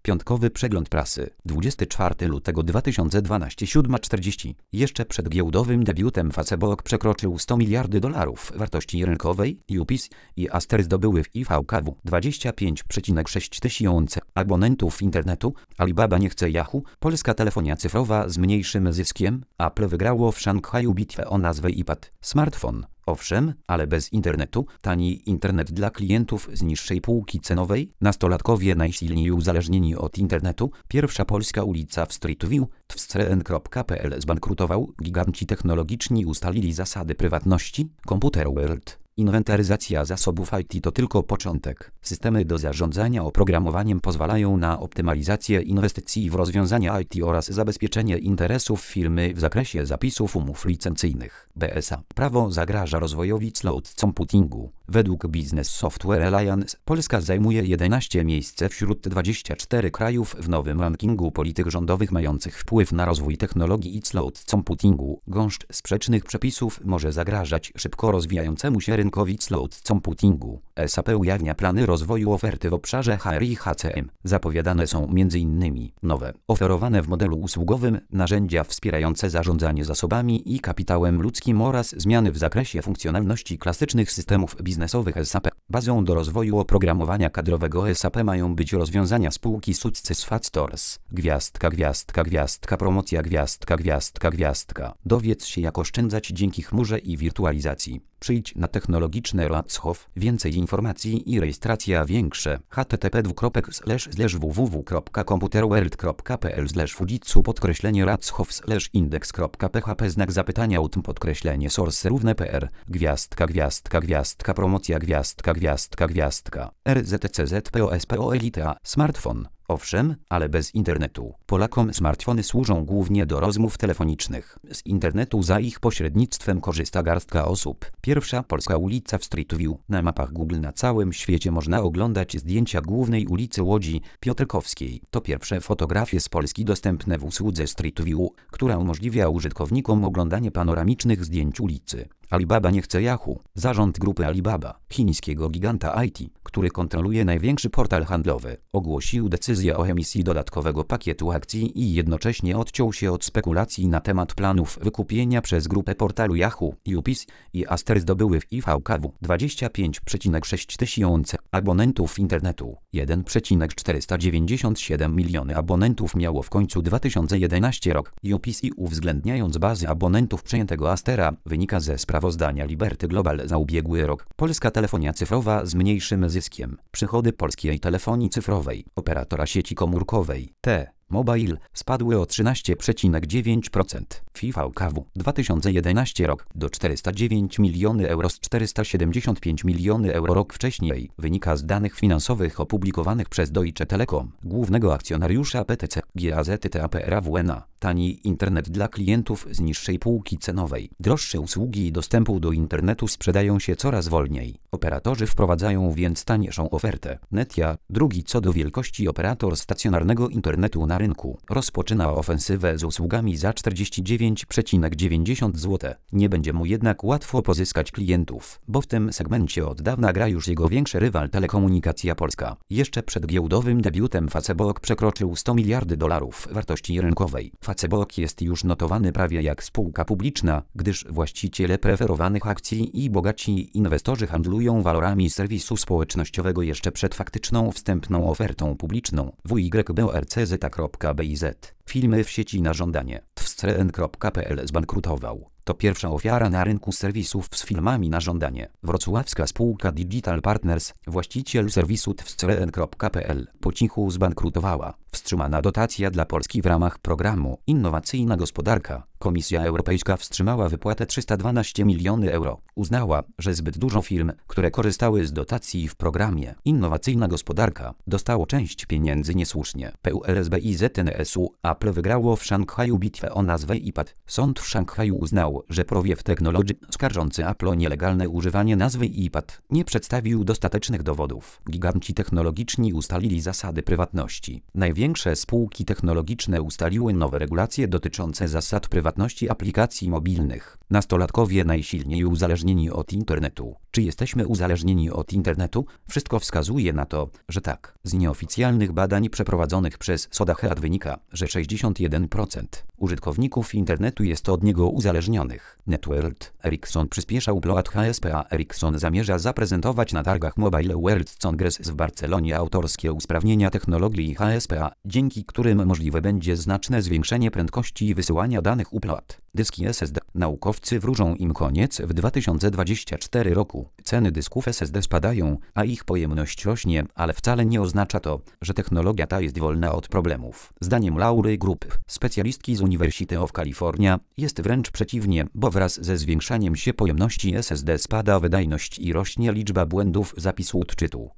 Piątkowy przegląd prasy. 24 lutego 2012, 7:40. Jeszcze przed giełdowym debiutem Facebook przekroczył 100 miliardy dolarów wartości rynkowej. UPS i Aster zdobyły w IVKW 25,6 tysiące abonentów internetu. Alibaba nie chce Yahoo. Polska telefonia cyfrowa z mniejszym zyskiem. Apple wygrało w Szanghaju bitwę o nazwę iPad. Smartfon. Owszem, ale bez internetu. Tani internet dla klientów z niższej półki cenowej. Nastolatkowie najsilniej uzależnieni od internetu. Pierwsza polska ulica w Street View. Twstren.pl zbankrutował. Giganci technologiczni ustalili zasady prywatności. Computer World. Inwentaryzacja zasobów IT to tylko początek. Systemy do zarządzania oprogramowaniem pozwalają na optymalizację inwestycji w rozwiązania IT oraz zabezpieczenie interesów firmy w zakresie zapisów umów licencyjnych. BSA. Prawo zagraża rozwojowi cloud computingu. Według Business Software Alliance Polska zajmuje 11 miejsce wśród 24 krajów w nowym rankingu polityk rządowych mających wpływ na rozwój technologii i cloud computingu. Gąszcz sprzecznych przepisów może zagrażać szybko rozwijającemu się rynkowi cloud computingu. SAP ujawnia plany rozwoju oferty w obszarze HR i HCM. Zapowiadane są m.in. nowe, oferowane w modelu usługowym narzędzia wspierające zarządzanie zasobami i kapitałem ludzkim oraz zmiany w zakresie funkcjonalności klasycznych systemów biznesowych SAP. Bazą do rozwoju oprogramowania kadrowego SAP mają być rozwiązania spółki SuccessFactors. Promocja. Dowiedz się, jak oszczędzać dzięki chmurze i wirtualizacji. Przyjdź na technologiczne Ratschhof. Więcej informacji i rejestracja większe. http://www.computerworld.pl/fujitsu_Ratschhof/index.php /source_pr promocja. RZCZPOSPOLITA. Smartfon. Owszem, ale bez internetu. Polakom smartfony służą głównie do rozmów telefonicznych. Z internetu za ich pośrednictwem korzysta garstka osób. Pierwsza polska ulica w Street View. Na mapach Google na całym świecie można oglądać zdjęcia głównej ulicy Łodzi Piotrkowskiej. To pierwsze fotografie z Polski dostępne w usłudze Street View, która umożliwia użytkownikom oglądanie panoramicznych zdjęć ulicy. Alibaba nie chce Yahoo. Zarząd grupy Alibaba, chińskiego giganta IT, który kontroluje największy portal handlowy, ogłosił decyzję o emisji dodatkowego pakietu akcji i jednocześnie odciął się od spekulacji na temat planów wykupienia przez grupę portalu Yahoo. UPS i Aster zdobyły w IVKW 25,6 tysiące abonentów internetu. 1,497 miliony abonentów miało w końcu 2011 rok. UPS i uwzględniając bazę abonentów przejętego Astera, wynika ze sprawozdania Liberty Global za ubiegły rok. Polska telefonia cyfrowa z mniejszym zyskiem. Przychody polskiej telefonii cyfrowej, operatora sieci komórkowej T-Mobile spadły o 13,9%. IVKW 2011 rok do 409 miliony euro z 475 miliony euro rok wcześniej, wynika z danych finansowych opublikowanych przez Deutsche Telekom, głównego akcjonariusza PTC GAZTAPRAWNA. Tani internet dla klientów z niższej półki cenowej. Droższe usługi dostępu do internetu sprzedają się coraz wolniej. Operatorzy wprowadzają więc taniejszą ofertę. Netia, drugi co do wielkości operator stacjonarnego internetu na rynku, rozpoczyna ofensywę z usługami za 49,90 zł. Nie będzie mu jednak łatwo pozyskać klientów, bo w tym segmencie od dawna gra już jego większy rywal Telekomunikacja Polska. Jeszcze przed giełdowym debiutem Facebook przekroczył 100 miliardy dolarów wartości rynkowej. Facebook jest już notowany prawie jak spółka publiczna, gdyż właściciele preferowanych akcji i bogaci inwestorzy handlują walorami serwisu społecznościowego jeszcze przed faktyczną wstępną ofertą publiczną. WYBORCZ.biz. Filmy w sieci na żądanie. Twstren.pl zbankrutował. To pierwsza ofiara na rynku serwisów z filmami na żądanie. Wrocławska spółka Digital Partners, właściciel serwisu twstren.pl, po cichu zbankrutowała. Wstrzymana dotacja dla Polski w ramach programu Innowacyjna Gospodarka. Komisja Europejska wstrzymała wypłatę 312 miliony euro. Uznała, że zbyt dużo firm, które korzystały z dotacji w programie Innowacyjna Gospodarka, dostało część pieniędzy niesłusznie. PULSBIZNSU Apple wygrało w Szanghaju bitwę o nazwę iPad. Sąd w Szanghaju uznał, że Prowiew Technology, skarżący Apple o nielegalne używanie nazwy iPad, nie przedstawił dostatecznych dowodów. Giganci technologiczni ustalili zasady prywatności. Największe spółki technologiczne ustaliły nowe regulacje dotyczące zasad prywatności aplikacji mobilnych. Nastolatkowie najsilniej uzależnieni od internetu. Czy jesteśmy uzależnieni od internetu? Wszystko wskazuje na to, że tak. Z nieoficjalnych badań przeprowadzonych przez Sodahead wynika, że 61% użytkowników internetu jest od niego uzależnionych. Networld Ericsson przyspieszał upload HSPA. Ericsson zamierza zaprezentować na targach Mobile World Congress w Barcelonie autorskie usprawnienia technologii HSPA, dzięki którym możliwe będzie znaczne zwiększenie prędkości wysyłania danych upload. Dyski SSD. Naukowcy wróżą im koniec w 2024 roku. Ceny dysków SSD spadają, a ich pojemność rośnie, ale wcale nie oznacza to, że technologia ta jest wolna od problemów. Zdaniem Laury Group, specjalistki z University of California, jest wręcz przeciwnie, bo wraz ze zwiększaniem się pojemności SSD spada wydajność i rośnie liczba błędów zapisu odczytu.